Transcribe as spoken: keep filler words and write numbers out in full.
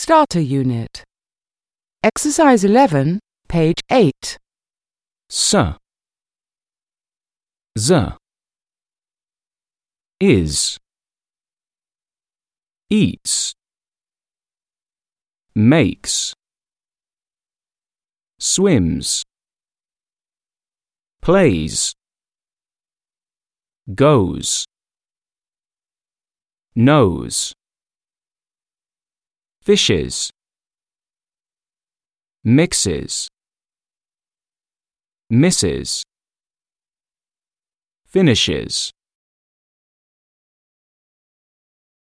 Starter Unit. Exercise eleven, page eight. S, Z, is, eats, makes, swims, plays, goes, knows, fishes, mixes, misses, finishes.